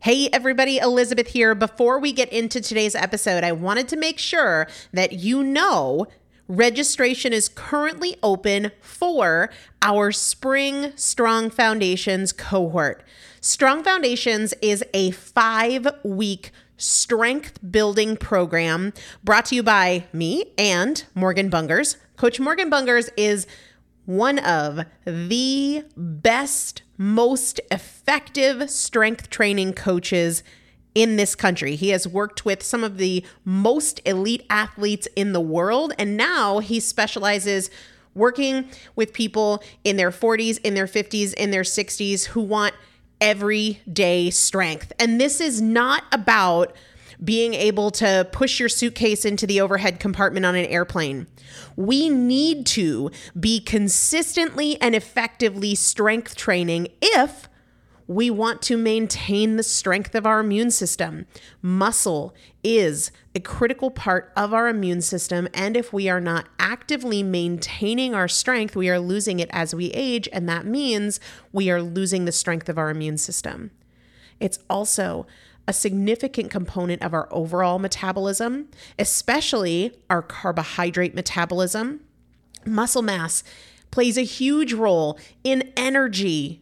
Hey everybody, Elizabeth here. Before we get into today's episode, I wanted to make sure that you know registration is currently open for our Spring Strong Foundations cohort. Strong Foundations is a 5-week strength building program brought to you by me and Morgan Bungers. Coach Morgan Bungers is one of the best, most effective strength training coaches in this country. He has worked with some of the most elite athletes in the world, and now he specializes working with people in their 40s, in their 50s, in their 60s who want everyday strength. And this is not about being able to push your suitcase into the overhead compartment on an airplane. We need to be consistently and effectively strength training if we want to maintain the strength of our immune system. Muscle is a critical part of our immune system, and if we are not actively maintaining our strength, we are losing it as we age, and that means we are losing the strength of our immune system. It's also a significant component of our overall metabolism, especially our carbohydrate metabolism. Muscle mass plays a huge role in energy,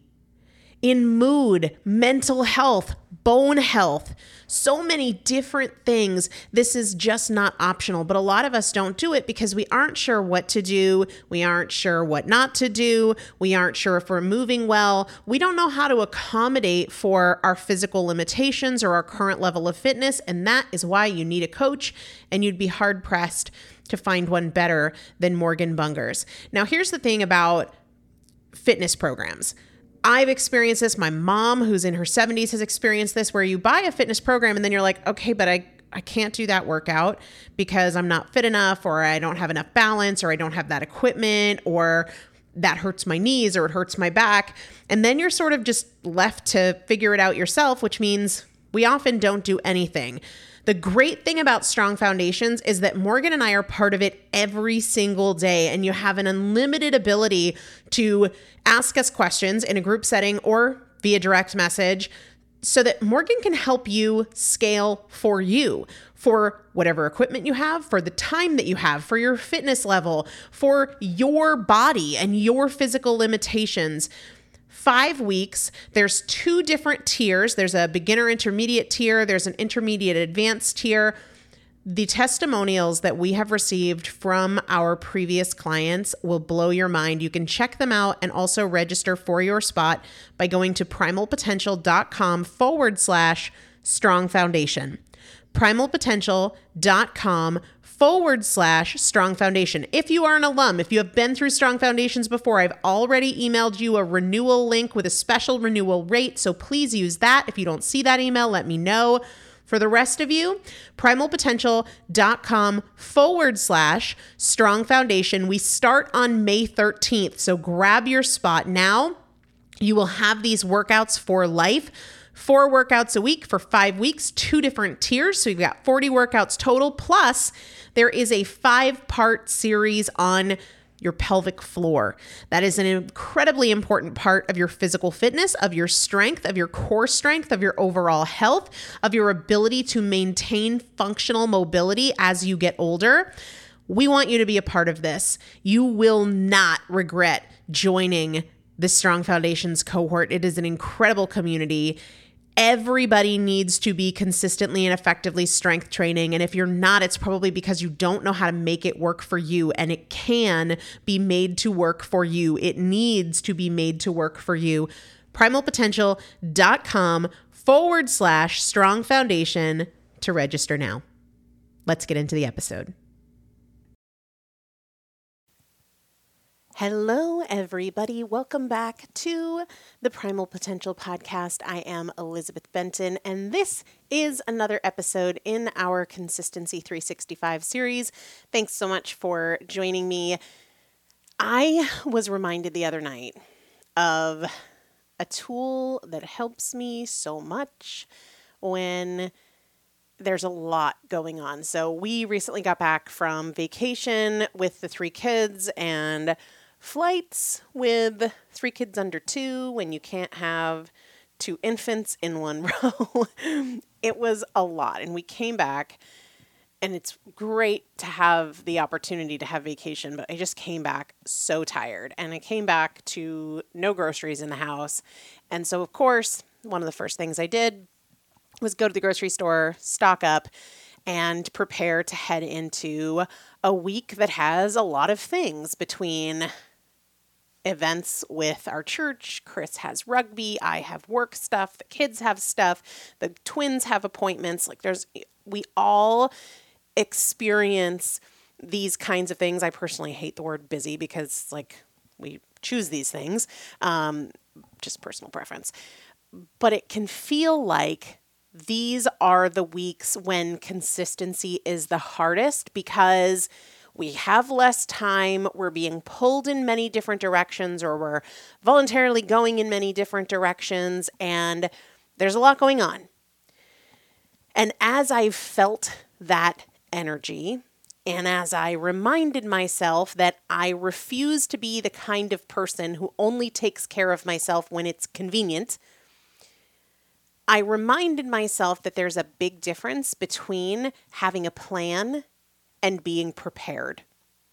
in mood, mental health, bone health, so many different things. This is just not optional, but a lot of us don't do it because we aren't sure what to do. We aren't sure what not to do. We aren't sure if we're moving well. We don't know how to accommodate for our physical limitations or our current level of fitness, and that is why you need a coach, and you'd be hard-pressed to find one better than Morgan Bungers. Now, here's the thing about fitness programs. I've experienced this. My mom, who's in her 70s, has experienced this, where you buy a fitness program and then you're like, okay, but I can't do that workout because I'm not fit enough, or I don't have enough balance, or I don't have that equipment, or that hurts my knees, or it hurts my back. And then you're sort of just left to figure it out yourself, which means we often don't do anything. The great thing about Strong Foundations is that Morgan and I are part of it every single day, and you have an unlimited ability to ask us questions in a group setting or via direct message so that Morgan can help you scale for you, for whatever equipment you have, for the time that you have, for your fitness level, for your body and your physical limitations. 5 weeks, there's 2 different tiers. There's a beginner intermediate tier. There's an intermediate advanced tier. The testimonials that we have received from our previous clients will blow your mind. You can check them out and also register for your spot by going to primalpotential.com/strong foundation. primalpotential.com/strong foundation. If you are an alum, if you have been through Strong Foundations before, I've already emailed you a renewal link with a special renewal rate, so please use that. If you don't see that email, let me know. For the rest of you, primalpotential.com/strong foundation. We start on May 13th, so grab your spot now. You will have these workouts for life. 4 workouts a week for 5 weeks, 2 different tiers. So you've got 40 workouts total. Plus, there is a 5-part series on your pelvic floor. That is an incredibly important part of your physical fitness, of your strength, of your core strength, of your overall health, of your ability to maintain functional mobility as you get older. We want you to be a part of this. You will not regret joining the Strong Foundations cohort. It is an incredible community. Everybody needs to be consistently and effectively strength training. And if you're not, it's probably because you don't know how to make it work for you. And it can be made to work for you. It needs to be made to work for you. primalpotential.com/strong foundation to register now. Let's get into the episode. Hello, everybody. Welcome back to the Primal Potential Podcast. I am Elizabeth Benton, and this is another episode in our Consistency 365 series. Thanks so much for joining me. I was reminded the other night of a tool that helps me so much when there's a lot going on. So we recently got back from vacation with the 3 kids, and flights with 3 kids under 2 when you can't have 2 infants in one row. It was a lot. And we came back, and it's great to have the opportunity to have vacation, but I just came back so tired. And I came back to no groceries in the house. And so, of course, one of the first things I did was go to the grocery store, stock up, and prepare to head into a week that has a lot of things between events with our church. Chris has rugby. I have work stuff. The kids have stuff. The twins have appointments. Like we all experience these kinds of things. I personally hate the word busy because like we choose these things, just personal preference. But it can feel like these are the weeks when consistency is the hardest because we have less time, we're being pulled in many different directions, or we're voluntarily going in many different directions, and there's a lot going on. And as I felt that energy, and as I reminded myself that I refuse to be the kind of person who only takes care of myself when it's convenient, I reminded myself that there's a big difference between having a plan and being prepared.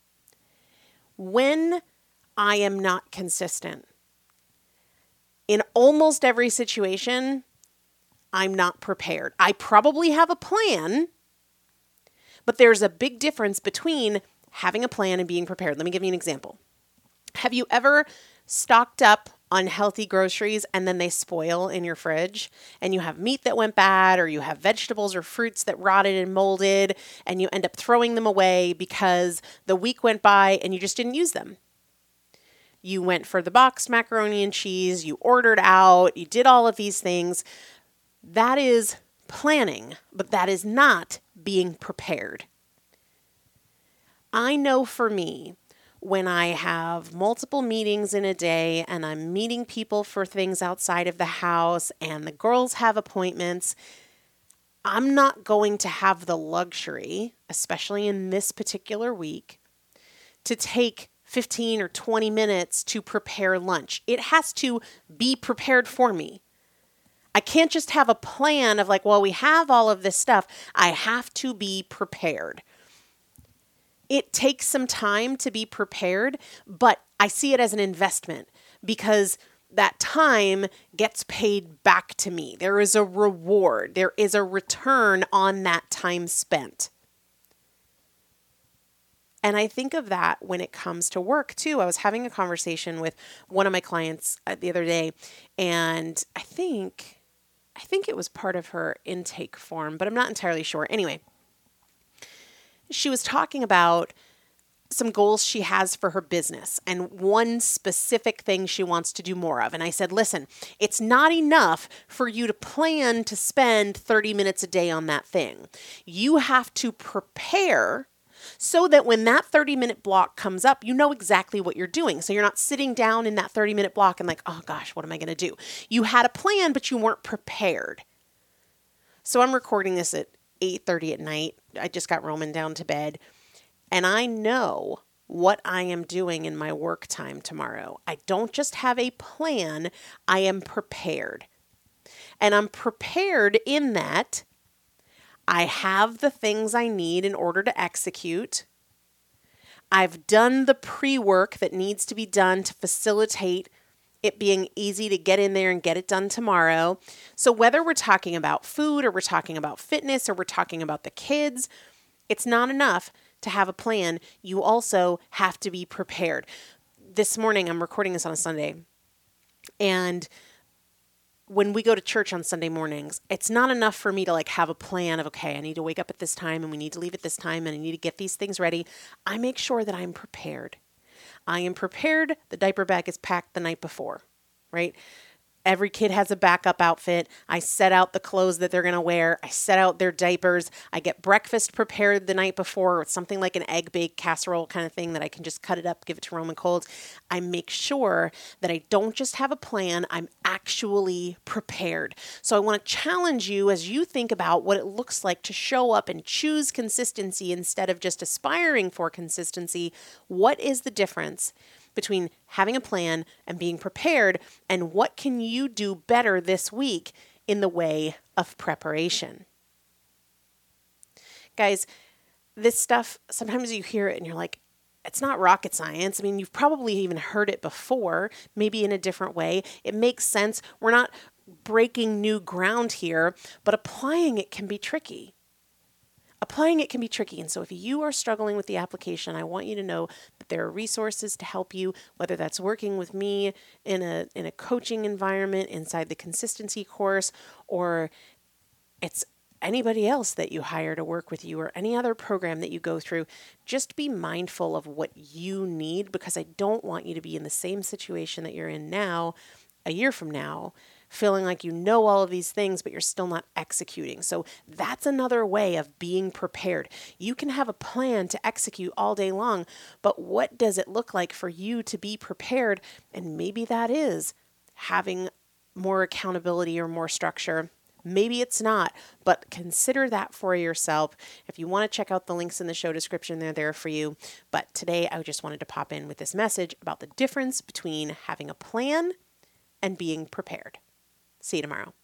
When I am not consistent, in almost every situation, I'm not prepared. I probably have a plan, but there's a big difference between having a plan and being prepared. Let me give you an example. Have you ever stocked up on healthy groceries and then they spoil in your fridge, and you have meat that went bad, or you have vegetables or fruits that rotted and molded, and you end up throwing them away because the week went by and you just didn't use them? You went for the boxed macaroni and cheese, you ordered out, you did all of these things. That is planning, but that is not being prepared. I know for me, when I have multiple meetings in a day and I'm meeting people for things outside of the house and the girls have appointments, I'm not going to have the luxury, especially in this particular week, to take 15 or 20 minutes to prepare lunch. It has to be prepared for me. I can't just have a plan of like, well, we have all of this stuff. I have to be prepared. It takes some time to be prepared, but I see it as an investment because that time gets paid back to me. There is a reward. There is a return on that time spent. And I think of that when it comes to work too. I was having a conversation with one of my clients the other day, and I think it was part of her intake form, but I'm not entirely sure. Anyway, she was talking about some goals she has for her business and one specific thing she wants to do more of. And I said, listen, it's not enough for you to plan to spend 30 minutes a day on that thing. You have to prepare so that when that 30-minute block comes up, you know exactly what you're doing. So you're not sitting down in that 30-minute block and like, oh gosh, what am I going to do? You had a plan, but you weren't prepared. So I'm recording this at 8:30 at night. I just got Roman down to bed, and I know what I am doing in my work time tomorrow. I don't just have a plan, I am prepared. And I'm prepared in that I have the things I need in order to execute. I've done the pre-work that needs to be done to facilitate it being easy to get in there and get it done tomorrow. So whether we're talking about food or we're talking about fitness or we're talking about the kids, it's not enough to have a plan. You also have to be prepared. This morning, I'm recording this on a Sunday, and when we go to church on Sunday mornings, it's not enough for me to like have a plan of, okay, I need to wake up at this time and we need to leave at this time and I need to get these things ready. I make sure that I'm prepared. I am prepared. The diaper bag is packed the night before, right? Every kid has a backup outfit. I set out the clothes that they're going to wear. I set out their diapers. I get breakfast prepared the night before. It's something like an egg baked casserole kind of thing that I can just cut it up, give it to Roman cold. I make sure that I don't just have a plan. I'm actually prepared. So I want to challenge you as you think about what it looks like to show up and choose consistency instead of just aspiring for consistency. What is the difference between having a plan and being prepared, and what can you do better this week in the way of preparation. Guys, this stuff, sometimes you hear it and you're like, it's not rocket science. I mean, you've probably even heard it before, maybe in a different way. It makes sense. We're not breaking new ground here, but applying it can be tricky. And so if you are struggling with the application, I want you to know that there are resources to help you, whether that's working with me in a coaching environment inside the consistency course, or it's anybody else that you hire to work with you or any other program that you go through. Just be mindful of what you need, because I don't want you to be in the same situation that you're in now, a year from now, feeling like you know all of these things, but you're still not executing. So that's another way of being prepared. You can have a plan to execute all day long, but what does it look like for you to be prepared? And maybe that is having more accountability or more structure. Maybe it's not, but consider that for yourself. If you want to check out the links in the show description, they're there for you. But today I just wanted to pop in with this message about the difference between having a plan and being prepared. See you tomorrow.